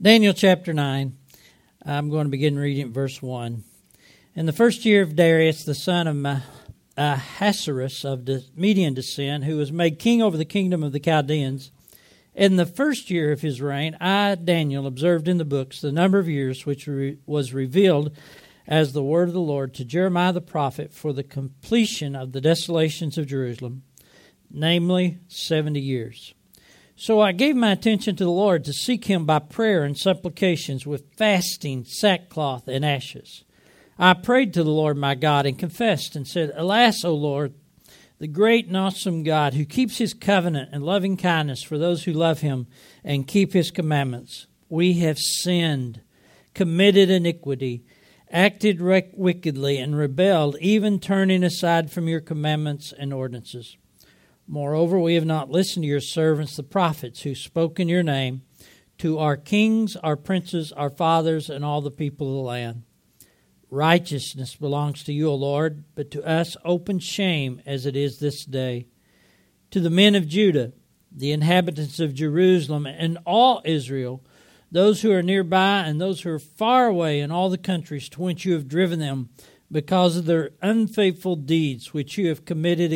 Daniel chapter 9, I'm going to begin reading at verse 1. In the first year of Darius, the son of Ahasuerus of Median descent, who was made king over the kingdom of the Chaldeans, in the first year of his reign, I, Daniel, observed in the books the number of years which was revealed as the word of the Lord to Jeremiah the prophet for the completion of the desolations of Jerusalem, namely 70 years. So I gave my attention to the Lord to seek him by prayer and supplications with fasting, sackcloth, and ashes. I prayed to the Lord my God and confessed and said, Alas, O Lord, the great and awesome God, who keeps his covenant and loving kindness for those who love him and keep his commandments. We have sinned, committed iniquity, acted wickedly, and rebelled, even turning aside from your commandments and ordinances. Moreover, we have not listened to your servants, the prophets, who spoke in your name, to our kings, our princes, our fathers, and all the people of the land. Righteousness belongs to you, O Lord, but to us open shame as it is this day. To the men of Judah, the inhabitants of Jerusalem, and all Israel, those who are nearby and those who are far away in all the countries to which you have driven them, because of their unfaithful deeds which they have committed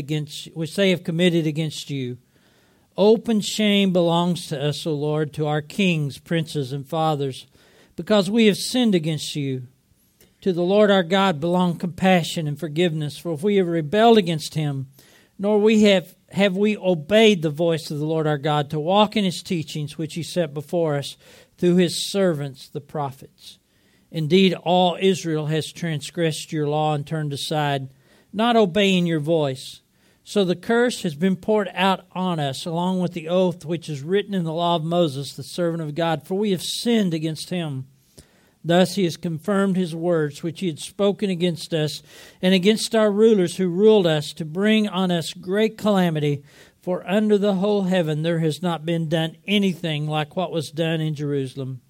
against you. Open shame belongs to us, O Lord, to our kings, princes, and fathers, because we have sinned against you. To the Lord our God belong compassion and forgiveness, for if we have rebelled against him, nor have we obeyed the voice of the Lord our God to walk in his teachings which he set before us through his servants the prophets. Indeed, all Israel has transgressed your law and turned aside, not obeying your voice. So the curse has been poured out on us, along with the oath which is written in the law of Moses, the servant of God, for we have sinned against him. Thus he has confirmed his words which he had spoken against us and against our rulers who ruled us, to bring on us great calamity. For under the whole heaven there has not been done anything like what was done in Jerusalem.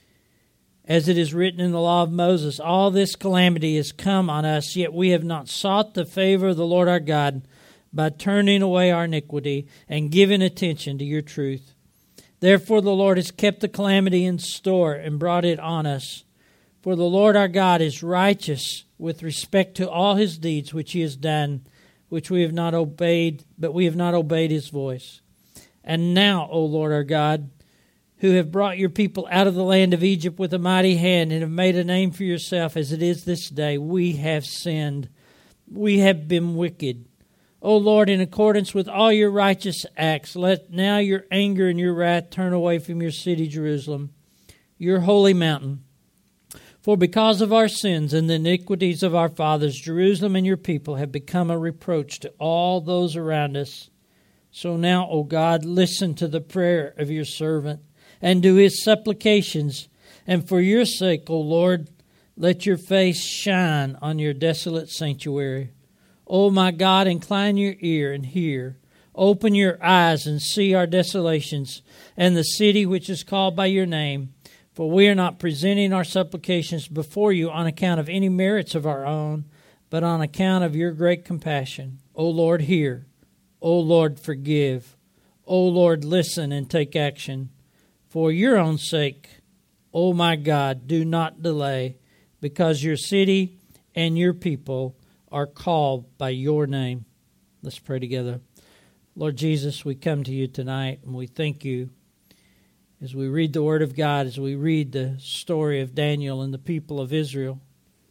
As it is written in the law of Moses, all this calamity has come on us, yet we have not sought the favor of the Lord our God by turning away our iniquity and giving attention to your truth. Therefore the Lord has kept the calamity in store and brought it on us. For the Lord our God is righteous with respect to all his deeds which he has done, which we have not obeyed, but we have not obeyed his voice. And now, O Lord our God, who have brought your people out of the land of Egypt with a mighty hand and have made a name for yourself as it is this day, we have sinned. We have been wicked. O Lord, in accordance with all your righteous acts, let now your anger and your wrath turn away from your city, Jerusalem, your holy mountain. For because of our sins and the iniquities of our fathers, Jerusalem and your people have become a reproach to all those around us. So now, O God, listen to the prayer of your servant and to his supplications. And for your sake, O Lord, let your face shine on your desolate sanctuary. O my God, incline your ear and hear. Open your eyes and see our desolations and the city which is called by your name. For we are not presenting our supplications before you on account of any merits of our own, but on account of your great compassion. O Lord, hear. O Lord, forgive. O Lord, listen and take action. For your own sake, O my God, do not delay, because your city and your people are called by your name. Let's pray together. Lord Jesus, we come to you tonight and we thank you as we read the Word of God, as we read the story of Daniel and the people of Israel.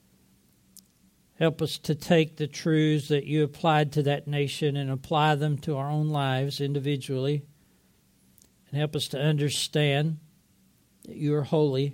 Help us to take the truths that you applied to that nation and apply them to our own lives individually. And help us to understand that you are holy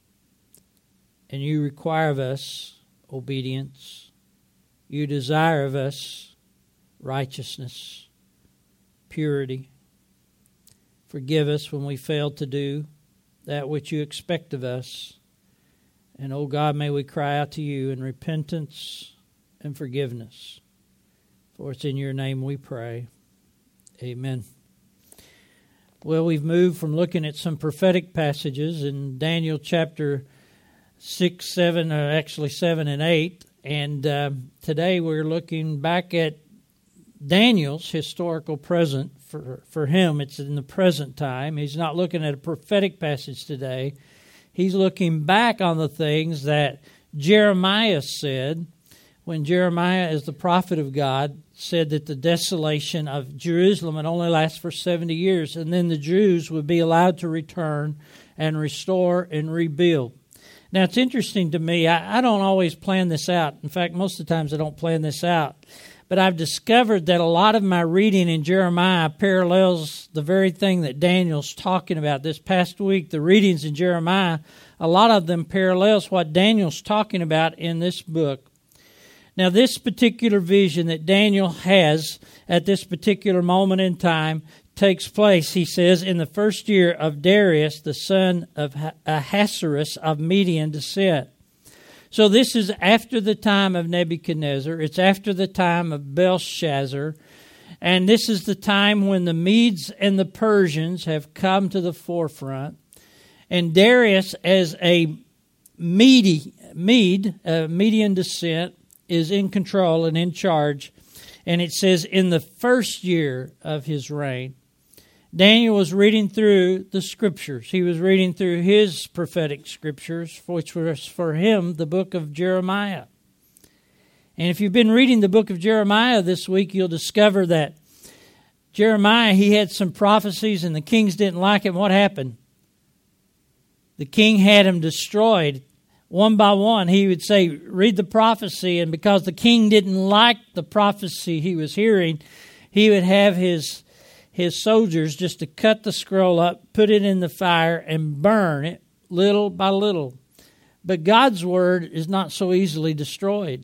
and you require of us obedience. You desire of us righteousness, purity. Forgive us when we fail to do that which you expect of us. And, O God, may we cry out to you in repentance and forgiveness. For it's in your name we pray. Amen. Well, we've moved from looking at some prophetic passages in Daniel chapter 6, 7, or actually 7 and 8. And today we're looking back at Daniel's historical present for him, it's in the present time. He's not looking at a prophetic passage today. He's looking back on the things that Jeremiah said when Jeremiah, as the prophet of God, said that the desolation of Jerusalem would only last for 70 years, and then the Jews would be allowed to return and restore and rebuild. Now, it's interesting to me. I don't always plan this out. In fact, most of the times I don't plan this out. But I've discovered that a lot of my reading in Jeremiah parallels the very thing that Daniel's talking about. This past week, the readings in Jeremiah, a lot of them parallels what Daniel's talking about in this book. Now, this particular vision that Daniel has at this particular moment in time takes place, he says, in the first year of Darius, the son of Ahasuerus of Median descent. So this is after the time of Nebuchadnezzar. It's after the time of Belshazzar. And this is the time when the Medes and the Persians have come to the forefront. And Darius, as a Median descent, is in control and in charge. And it says, in the first year of his reign. Daniel was reading through the Scriptures. He was reading through his prophetic Scriptures, which was for him the book of Jeremiah. And if you've been reading the book of Jeremiah this week, you'll discover that Jeremiah, he had some prophecies and the kings didn't like it. What happened? The king had him destroyed. One by one, he would say, read the prophecy. And because the king didn't like the prophecy he was hearing, he would have his soldiers just to cut the scroll up, put it in the fire, and burn it little by little. But God's word is not so easily destroyed.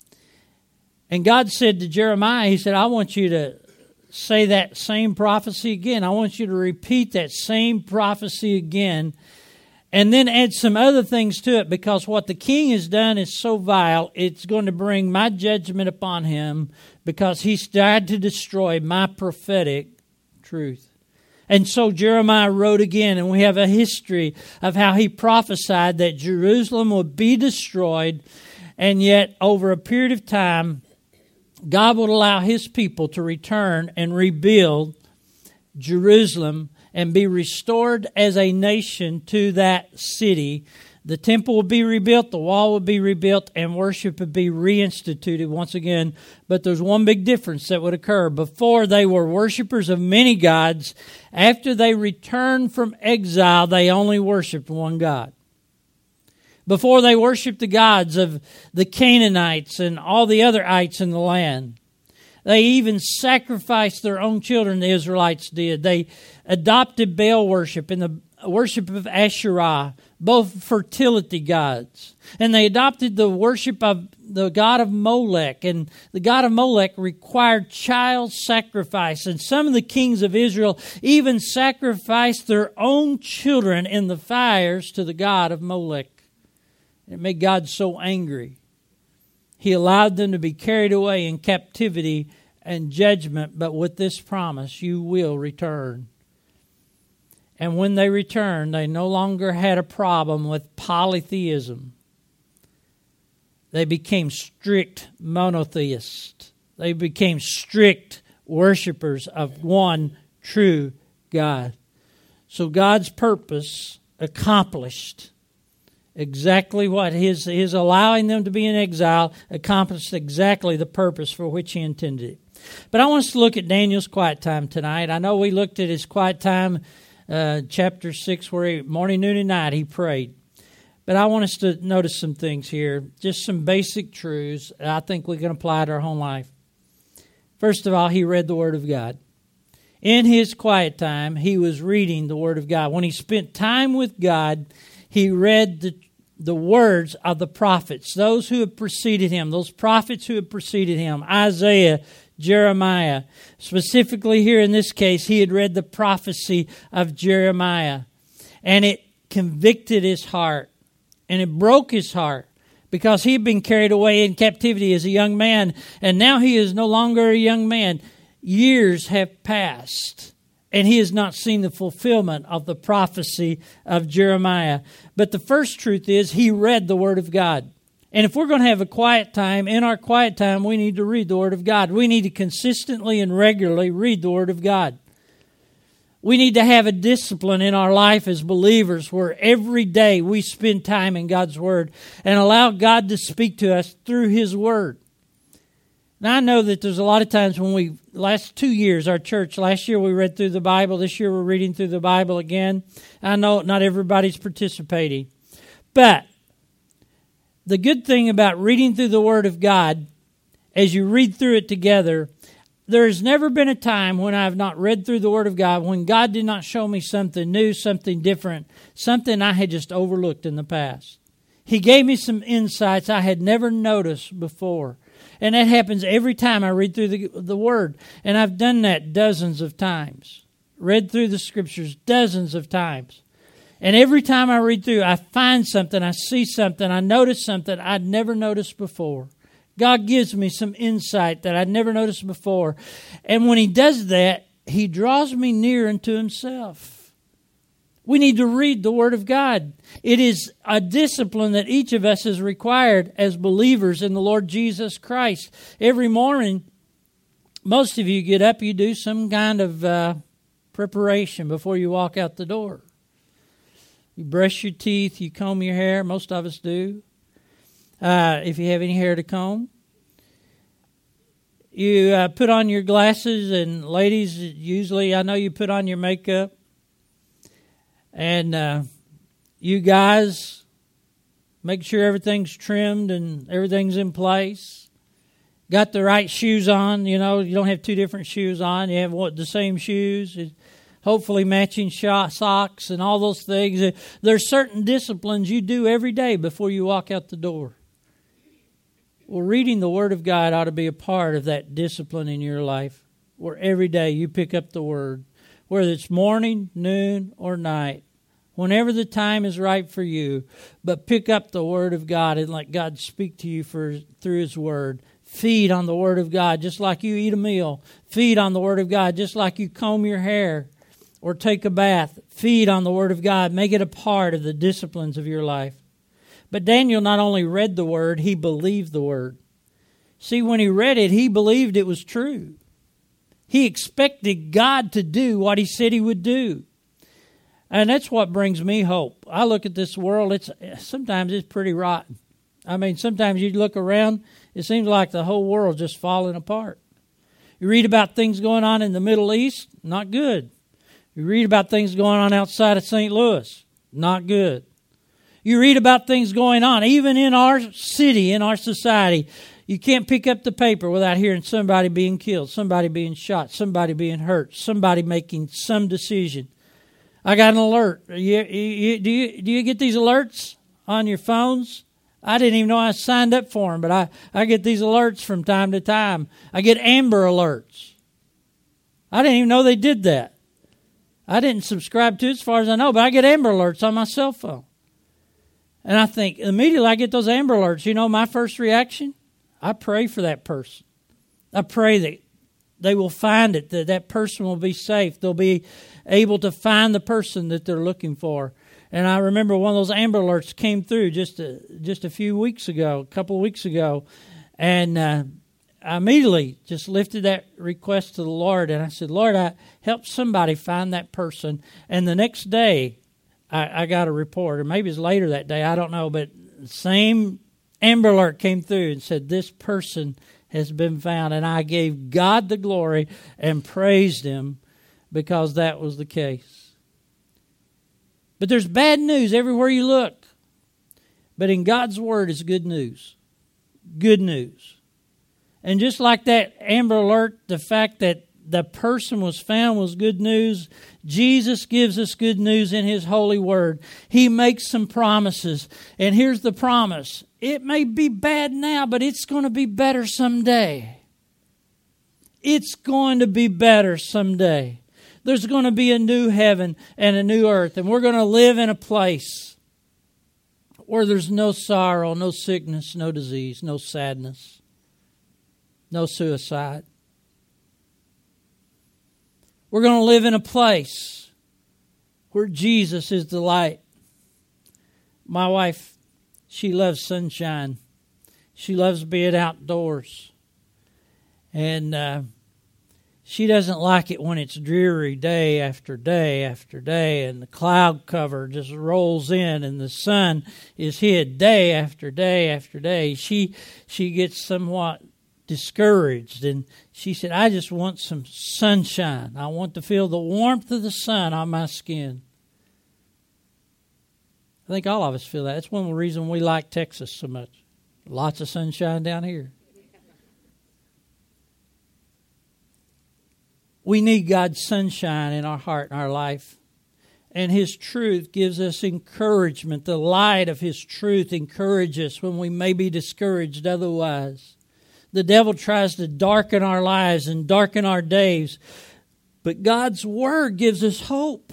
And God said to Jeremiah, he said, I want you to say that same prophecy again. I want you to repeat that same prophecy again. And then add some other things to it, because what the king has done is so vile, it's going to bring my judgment upon him, because he's tried to destroy my prophetic truth. And so Jeremiah wrote again, and we have a history of how he prophesied that Jerusalem would be destroyed, and yet over a period of time, God would allow his people to return and rebuild Jerusalem and be restored as a nation to that city. The temple would be rebuilt, the wall would be rebuilt, and worship would be reinstituted once again. But there's one big difference that would occur. Before, they were worshipers of many gods. After they returned from exile, they only worshiped one God. Before, they worshiped the gods of the Canaanites and all the other ites in the land. They even sacrificed their own children, the Israelites did. They adopted Baal worship and the worship of Asherah, both fertility gods. And they adopted the worship of the god of Molech. And the god of Molech required child sacrifice. And some of the kings of Israel even sacrificed their own children in the fires to the god of Molech. It made God so angry. He allowed them to be carried away in captivity and judgment, but with this promise, you will return. And when they returned, they no longer had a problem with polytheism. They became strict monotheists. They became strict worshipers of one true God. So God's purpose accomplished. Exactly what his allowing them to be in exile accomplished exactly the purpose for which he intended it. But I want us to look at Daniel's quiet time tonight. I know we looked at his quiet time, chapter 6, where morning, noon, and night he prayed. But I want us to notice some things here, just some basic truths that I think we can apply to our own life. First of all, he read the Word of God. In his quiet time, he was reading the Word of God. When he spent time with God, he read the words of the prophets, those who had preceded him, those prophets who had preceded him, Isaiah, Jeremiah. Specifically here in this case, he had read the prophecy of Jeremiah. And it convicted his heart. And it broke his heart. Because he had been carried away in captivity as a young man. And now he is no longer a young man. Years have passed. And he has not seen the fulfillment of the prophecy of Jeremiah. But the first truth is he read the Word of God. And if we're going to have a quiet time, in our quiet time, we need to read the Word of God. We need to consistently and regularly read the Word of God. We need to have a discipline in our life as believers where every day we spend time in God's Word and allow God to speak to us through His Word. Now, I know that there's a lot of times when last 2 years, our church, last year we read through the Bible. This year we're reading through the Bible again. I know not everybody's participating. But the good thing about reading through the Word of God, as you read through it together, there has never been a time when I have not read through the Word of God, when God did not show me something new, something different, something I had just overlooked in the past. He gave me some insights I had never noticed before. And that happens every time I read through the Word. And I've done that dozens of times. Read through the Scriptures dozens of times. And every time I read through, I find something, I see something, I notice something I'd never noticed before. God gives me some insight that I'd never noticed before. And when He does that, He draws me near unto Himself. We need to read the Word of God. It is a discipline that each of us is required as believers in the Lord Jesus Christ. Every morning, most of you get up, you do some kind of preparation before you walk out the door. You brush your teeth, you comb your hair, most of us do. If you have any hair to comb. You put on your glasses, and ladies, usually I know you put on your makeup. And you guys, make sure everything's trimmed and everything's in place. Got the right shoes on, you don't have two different shoes on. You have the same shoes, hopefully matching socks and all those things. There's certain disciplines you do every day before you walk out the door. Well, reading the Word of God ought to be a part of that discipline in your life, where every day you pick up the Word, whether it's morning, noon, or night, whenever the time is right for you. But pick up the Word of God and let God speak to you through His Word. Feed on the Word of God just like you eat a meal. Feed on the Word of God just like you comb your hair or take a bath. Feed on the Word of God. Make it a part of the disciplines of your life. But Daniel not only read the Word, he believed the Word. See, when he read it, he believed it was true. He expected God to do what He said He would do. And that's what brings me hope. I look at this world, sometimes it's pretty rotten. I mean, sometimes you look around, it seems like the whole world's just falling apart. You read about things going on in the Middle East, not good. You read about things going on outside of St. Louis, not good. You read about things going on, even in our city, in our society. You can't pick up the paper without hearing somebody being killed, somebody being shot, somebody being hurt, somebody making some decision. I got an alert. Do you get these alerts on your phones? I didn't even know I signed up for them, but I get these alerts from time to time. I get Amber alerts. I didn't even know they did that. I didn't subscribe to it as far as I know, but I get Amber alerts on my cell phone. And I think, immediately I get those Amber alerts, my first reaction? I pray for that person. I pray that they will find it, that person will be safe. They'll be able to find the person that they're looking for. And I remember one of those Amber alerts came through just a few weeks ago, a couple of weeks ago. And I immediately just lifted that request to the Lord. And I said, Lord, I help somebody find that person. And the next day, I got a report, or maybe it's later that day, I don't know, but the same Amber Alert came through and said, this person has been found. And I gave God the glory and praised Him because that was the case. But there's bad news everywhere you look. But in God's Word is good news. Good news. And just like that Amber Alert, the fact that the person was found was good news. Jesus gives us good news in His holy Word. He makes some promises. And here's the promise. It may be bad now, but it's going to be better someday. It's going to be better someday. There's going to be a new heaven and a new earth. And we're going to live in a place where there's no sorrow, no sickness, no disease, no sadness, no suicide. We're going to live in a place where Jesus is the light. My wife, she loves sunshine. She loves being outdoors. And She doesn't like it when it's dreary day after day after day and the cloud cover just rolls in and the sun is hid day after day after day. She gets somewhat discouraged, and she said, I just want some sunshine. I want to feel the warmth of the sun on my skin. I think all of us feel that. That's one of the reasons we like Texas so much. Lots of sunshine down here. We need God's sunshine in our heart and our life. And His truth gives us encouragement. The light of His truth encourages us when we may be discouraged otherwise. The devil tries to darken our lives and darken our days. But God's Word gives us hope.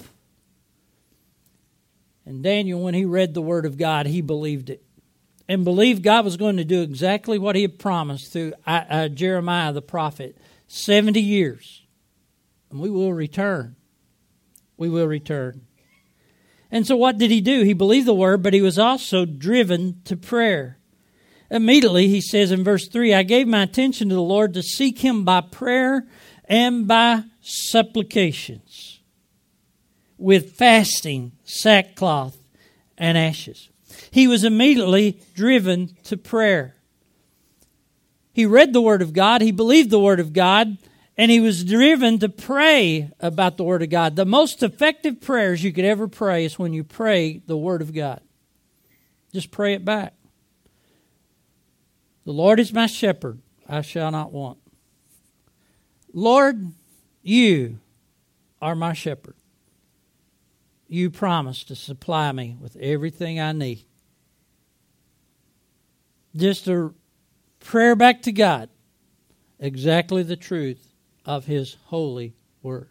And Daniel, when he read the Word of God, he believed it. And believed God was going to do exactly what He had promised through Jeremiah the prophet. 70 years. And we will return. We will return. And so what did he do? He believed the Word, but he was also driven to prayer. Immediately, he says in verse 3, I gave my attention to the Lord to seek Him by prayer and by supplications, with fasting, sackcloth, and ashes. He was immediately driven to prayer. He read the Word of God. He believed the Word of God. And he was driven to pray about the Word of God. The most effective prayers you could ever pray is when you pray the Word of God. Just pray it back. The Lord is my shepherd, I shall not want. Lord, You are my shepherd. You promised to supply me with everything I need. Just a prayer back to God. Exactly the truth of His holy Word.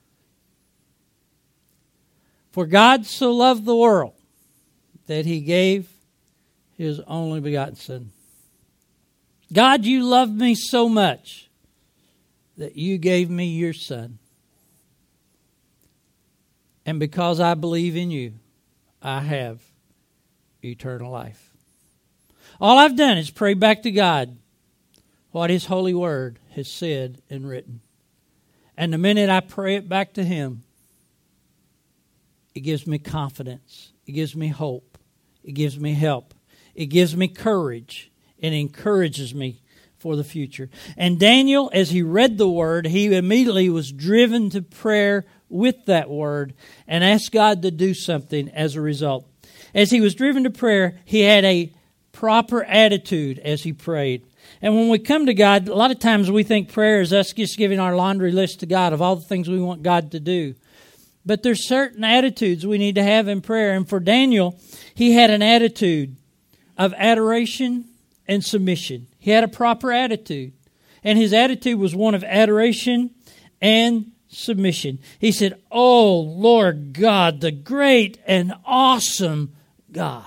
For God so loved the world that He gave His only begotten Son. God, You loved me so much that You gave me Your Son. And because I believe in You, I have eternal life. All I've done is pray back to God what His holy Word has said and written. And the minute I pray it back to Him, it gives me confidence. It gives me hope. It gives me help. It gives me courage. It encourages me for the future. And Daniel, as he read the Word, he immediately was driven to prayer with that Word and asked God to do something as a result. As he was driven to prayer, he had a proper attitude as he prayed. And when we come to God, a lot of times we think prayer is us just giving our laundry list to God of all the things we want God to do. But there's certain attitudes we need to have in prayer. And for Daniel, he had an attitude of adoration and submission. He had a proper attitude. And his attitude was one of adoration and submission. He said, "Oh, Lord God, the great and awesome God."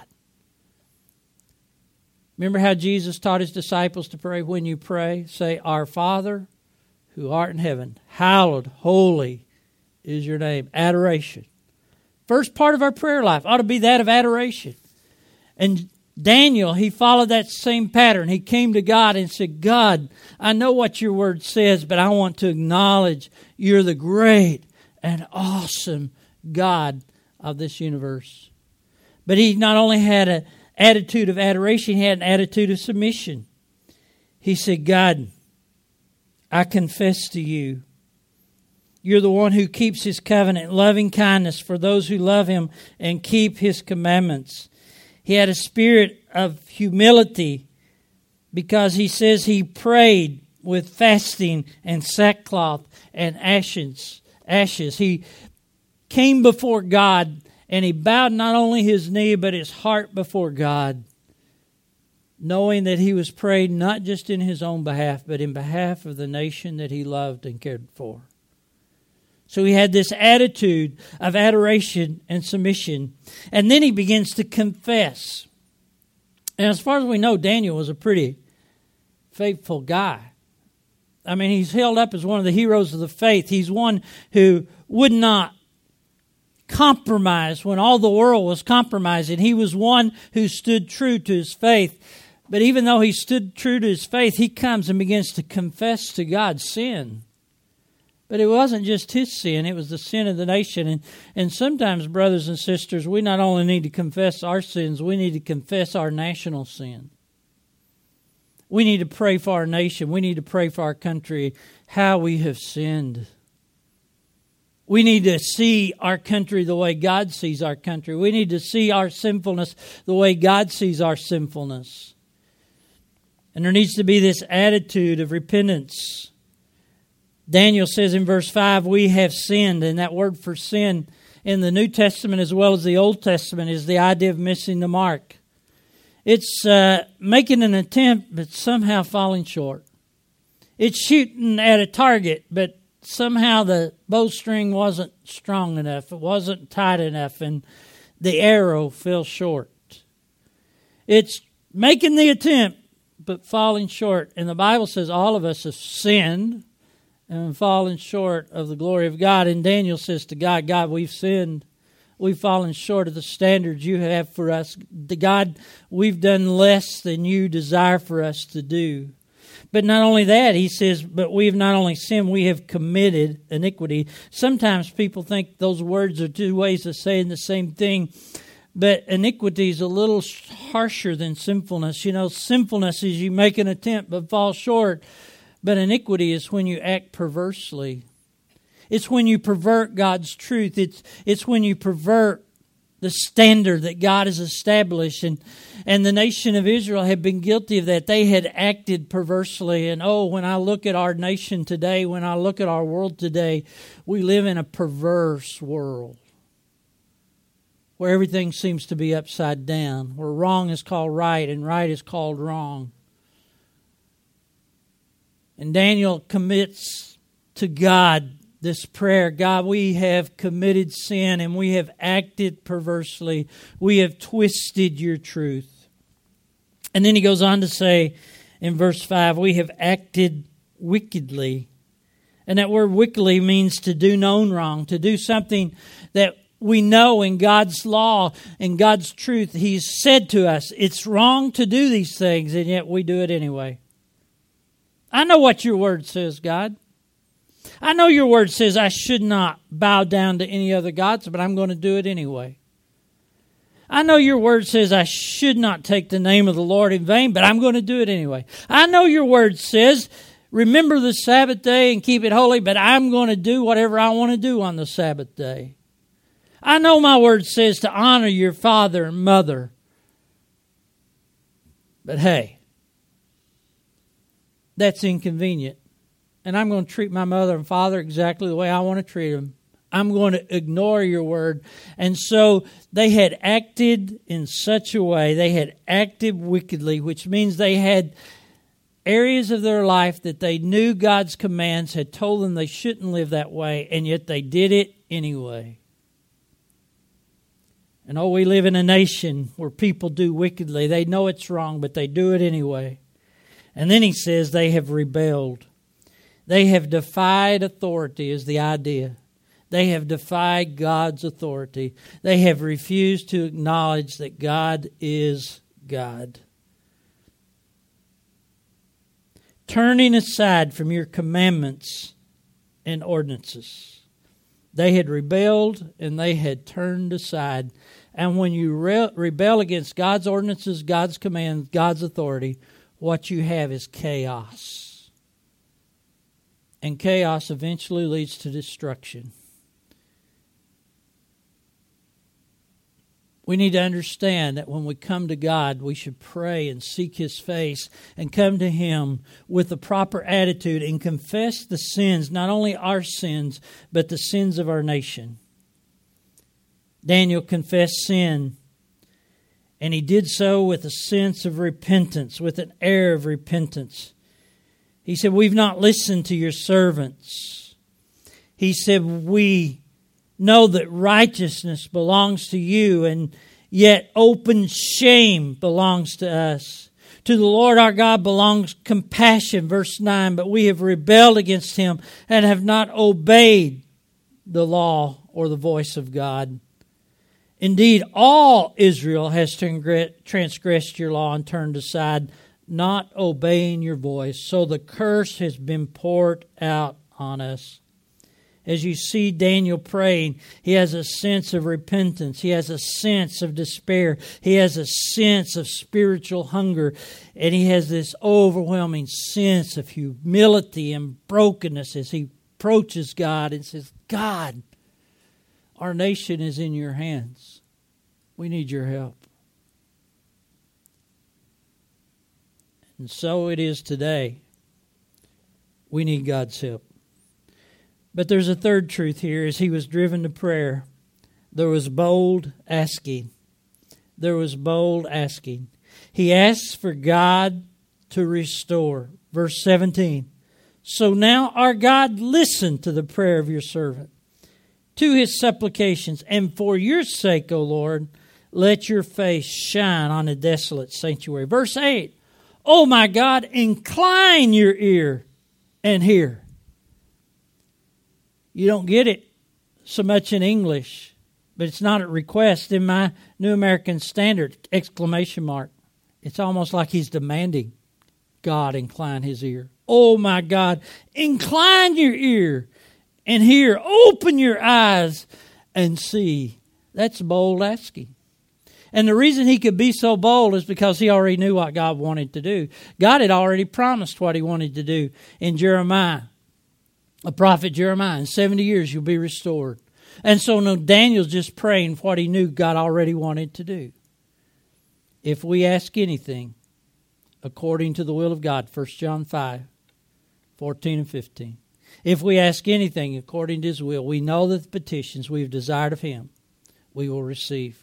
Remember how Jesus taught His disciples to pray? When you pray, say, "Our Father who art in heaven, hallowed, holy is Your name." Adoration. First part of our prayer life ought to be that of adoration. And Daniel, he followed that same pattern. He came to God and said, "God, I know what Your Word says, but I want to acknowledge You're the great and awesome God of this universe." But he not only had an attitude of adoration, he had an attitude of submission. He said, "God, I confess to You, You're the one who keeps His covenant, loving kindness for those who love Him and keep His commandments." He had a spirit of humility because he says he prayed with fasting and sackcloth and ashes. He came before God and he bowed not only his knee but his heart before God, knowing that he was praying not just in his own behalf but in behalf of the nation that he loved and cared for. So he had this attitude of adoration and submission. And then he begins to confess. And as far as we know, Daniel was a pretty faithful guy. I mean, he's held up as one of the heroes of the faith. He's one who would not compromise when all the world was compromising. He was one who stood true to his faith. But even though he stood true to his faith, he comes and begins to confess to God sin. But it wasn't just his sin, it was the sin of the nation. And sometimes, brothers and sisters, we not only need to confess our sins, we need to confess our national sin. We need to pray for our nation. We need to pray for our country, how we have sinned. We need to see our country the way God sees our country. We need to see our sinfulness the way God sees our sinfulness. And there needs to be this attitude of repentance. Daniel says in verse 5, we have sinned. And that word for sin in the New Testament as well as the Old Testament is the idea of missing the mark. It's making an attempt but somehow falling short. It's shooting at a target but somehow the bowstring wasn't strong enough. It wasn't tight enough and the arrow fell short. It's making the attempt but falling short. And the Bible says all of us have sinned and fallen short of the glory of God. And Daniel says to God, God, we've sinned. We've fallen short of the standards you have for us. God, we've done less than you desire for us to do. But not only that, he says, but we have not only sinned, we have committed iniquity. Sometimes people think those words are two ways of saying the same thing. But iniquity is a little harsher than sinfulness. You know, sinfulness is you make an attempt but fall short. But iniquity is when you act perversely. It's when you pervert God's truth. It's when you pervert the standard that God has established. And the nation of Israel had been guilty of that. They had acted perversely. And when I look at our nation today, when I look at our world today, we live in a perverse world where everything seems to be upside down, where wrong is called right and right is called wrong. And Daniel commits to God this prayer. God, we have committed sin and we have acted perversely. We have twisted your truth. And then he goes on to say in verse 5, we have acted wickedly. And that word wickedly means to do known wrong, to do something that we know in God's law and God's truth. He's said to us, it's wrong to do these things, and yet we do it anyway. I know what your word says, God. I know your word says I should not bow down to any other gods, but I'm going to do it anyway. I know your word says I should not take the name of the Lord in vain, but I'm going to do it anyway. I know your word says remember the Sabbath day and keep it holy, but I'm going to do whatever I want to do on the Sabbath day. I know my word says to honor your father and mother, but hey, that's inconvenient. And I'm going to treat my mother and father exactly the way I want to treat them. I'm going to ignore your word. And so they had acted in such a way, they had acted wickedly, which means they had areas of their life that they knew God's commands had told them they shouldn't live that way, and yet they did it anyway. And we live in a nation where people do wickedly. They know it's wrong, but they do it anyway. And then he says they have rebelled. They have defied authority is the idea. They have defied God's authority. They have refused to acknowledge that God is God. Turning aside from your commandments and ordinances. They had rebelled and they had turned aside. And when you rebel against God's ordinances, God's commands, God's authority, what you have is chaos. And chaos eventually leads to destruction. We need to understand that when we come to God, we should pray and seek His face and come to Him with the proper attitude and confess the sins, not only our sins, but the sins of our nation. Daniel confessed sin, and he did so with a sense of repentance, with an air of repentance. He said, we've not listened to your servants. He said, we know that righteousness belongs to you, and yet open shame belongs to us. To the Lord our God belongs compassion, verse 9, but we have rebelled against Him and have not obeyed the law or the voice of God. Indeed, all Israel has transgressed your law and turned aside, not obeying your voice. So the curse has been poured out on us. As you see Daniel praying, he has a sense of repentance. He has a sense of despair. He has a sense of spiritual hunger. And he has this overwhelming sense of humility and brokenness as he approaches God and says, God, our nation is in your hands. We need your help. And so it is today. We need God's help. But there's a third truth here. As he was driven to prayer, there was bold asking. There was bold asking. He asks for God to restore. Verse 17. So now, our God, listen to the prayer of your servant, to his supplications, and for your sake, O Lord, let your face shine on the desolate sanctuary. Verse 8. Oh my God, incline your ear and hear. You don't get it so much in English, but it's not a request. In my New American Standard, exclamation mark. It's almost like he's demanding God incline his ear. Oh my God, incline your ear and hear. Open your eyes and see. That's bold asking. And the reason he could be so bold is because he already knew what God wanted to do. God had already promised what he wanted to do in Jeremiah. A prophet Jeremiah, in 70 years you'll be restored. And so no, Daniel's just praying what he knew God already wanted to do. If we ask anything according to the will of God, 1 John 5, 14 and 15. If we ask anything according to his will, we know that the petitions we have desired of him, we will receive.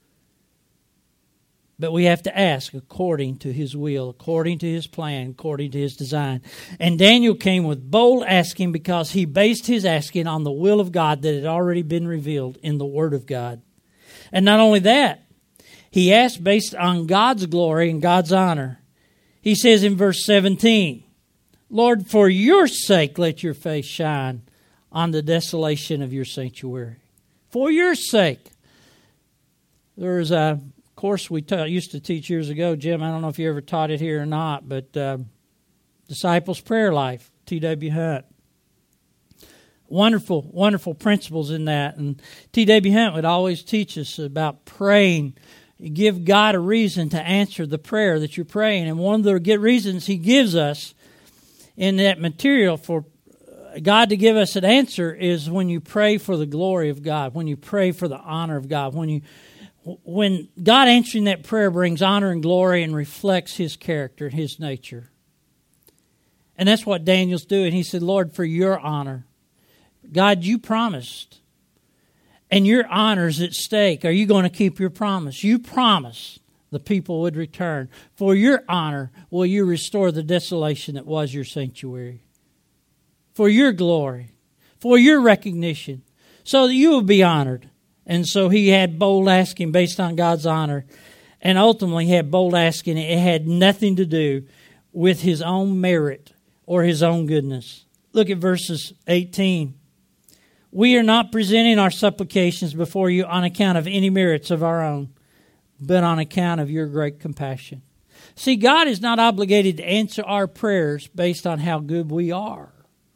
But we have to ask according to his will, according to his plan, according to his design. And Daniel came with bold asking because he based his asking on the will of God that had already been revealed in the Word of God. And not only that, he asked based on God's glory and God's honor. He says in verse 17, Lord, for your sake let your face shine on the desolation of your sanctuary. For your sake. There was a course we used to teach years ago, Jim. I don't know if you ever taught it here or not, but Disciples' Prayer Life, T.W. Hunt. Wonderful, wonderful principles in that. And T.W. Hunt would always teach us about praying. Give God a reason to answer the prayer that you're praying. And one of the reasons he gives us in that material for God to give us an answer is when you pray for the glory of God, when you pray for the honor of God, when God answering that prayer brings honor and glory and reflects his character and his nature. And that's what Daniel's doing. He said, Lord, for your honor. God, you promised. And your honor's at stake. Are you going to keep your promise? You promised the people would return. For your honor will you restore the desolation that was your sanctuary. For your glory. For your recognition. So that you will be honored. And so he had bold asking based on God's honor. And ultimately he had bold asking. It had nothing to do with his own merit or his own goodness. Look at verses 18. We are not presenting our supplications before you on account of any merits of our own, but on account of your great compassion. See, God is not obligated to answer our prayers based on how good we are.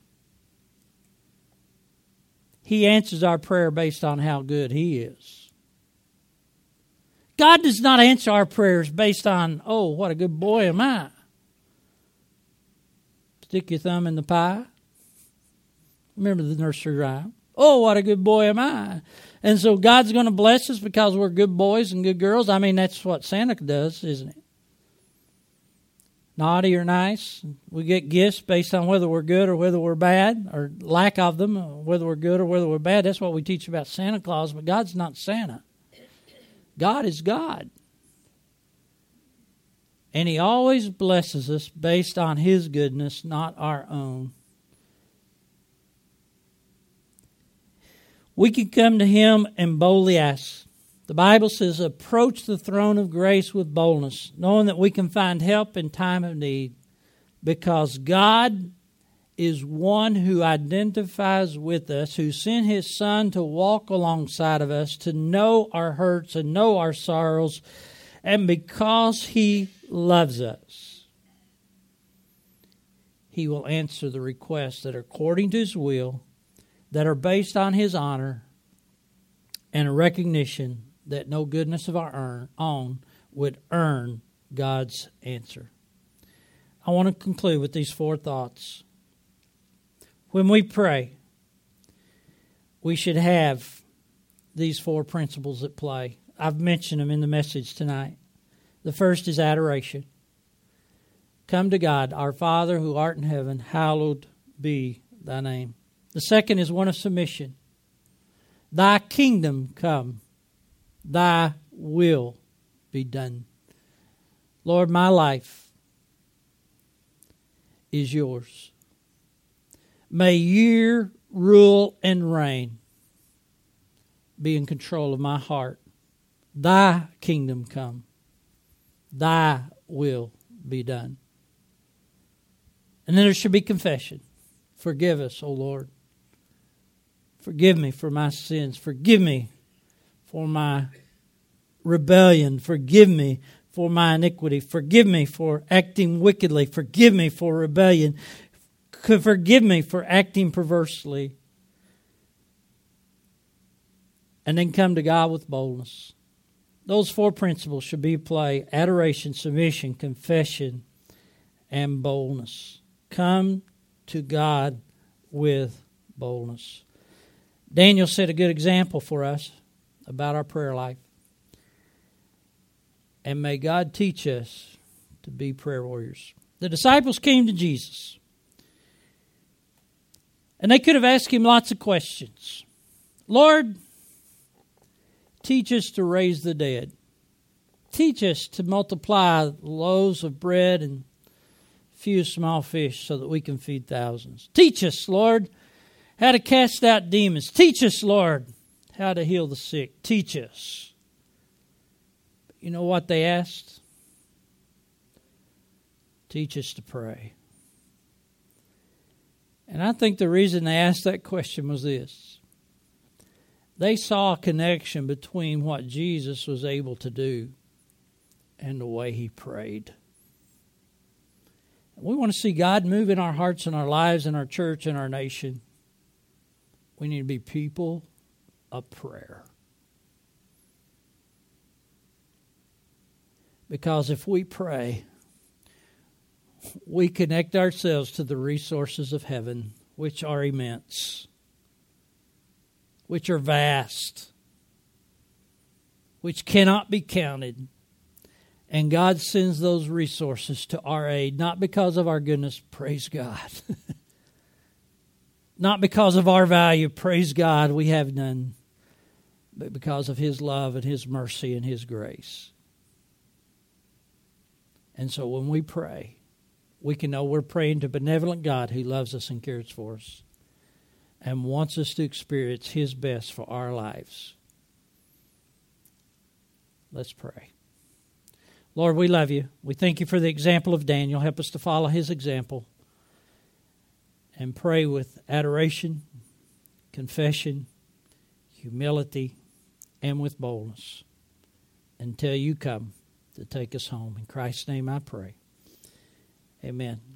He answers our prayer based on how good he is. God does not answer our prayers based on, oh, what a good boy am I. Stick your thumb in the pie. Remember the nursery rhyme. Oh, what a good boy am I. And so God's going to bless us because we're good boys and good girls. I mean, that's what Santa does, isn't it? Naughty or nice. We get gifts based on whether we're good or whether we're bad, or lack of them, or whether we're good or whether we're bad. That's what we teach about Santa Claus, but God's not Santa. God is God. And he always blesses us based on his goodness, not our own. We can come to him and boldly ask. The Bible says, approach the throne of grace with boldness, knowing that we can find help in time of need, because God is one who identifies with us, who sent his Son to walk alongside of us, to know our hurts and know our sorrows, and because he loves us, he will answer the requests that are according to his will, that are based on His honor and a recognition that no goodness of our own would earn God's answer. I want to conclude with these 4 thoughts. When we pray, we should have these 4 principles at play. I've mentioned them in the message tonight. The first is adoration. Come to God, our Father who art in heaven, hallowed be thy name. The second is one of submission. Thy kingdom come, thy will be done. Lord, my life is yours. May your rule and reign be in control of my heart. Thy kingdom come, thy will be done. And then there should be confession. Forgive us, O Lord. Forgive me for my sins. Forgive me for my rebellion. Forgive me for my iniquity. Forgive me for acting wickedly. Forgive me for rebellion. Forgive me for acting perversely. And then come to God with boldness. Those 4 principles should be play: adoration, submission, confession, and boldness. Come to God with boldness. Daniel set a good example for us about our prayer life. And may God teach us to be prayer warriors. The disciples came to Jesus. And they could have asked Him lots of questions. Lord, teach us to raise the dead. Teach us to multiply loaves of bread and few small fish so that we can feed thousands. Teach us, Lord, how to cast out demons. Teach us, Lord, how to heal the sick. Teach us. You know what they asked? Teach us to pray. And I think the reason they asked that question was this. They saw a connection between what Jesus was able to do and the way He prayed. We want to see God move in our hearts and our lives and our church and our nation. We need to be people of prayer. Because if we pray, we connect ourselves to the resources of heaven, which are immense, which are vast, which cannot be counted. And God sends those resources to our aid, not because of our goodness, praise God. Not because of our value, praise God, we have none, but because of His love and His mercy and His grace. And so when we pray, we can know we're praying to a benevolent God who loves us and cares for us and wants us to experience His best for our lives. Let's pray. Lord, we love You. We thank You for the example of Daniel. Help us to follow his example and pray with adoration, confession, humility, and with boldness until You come to take us home. In Christ's name I pray. Amen.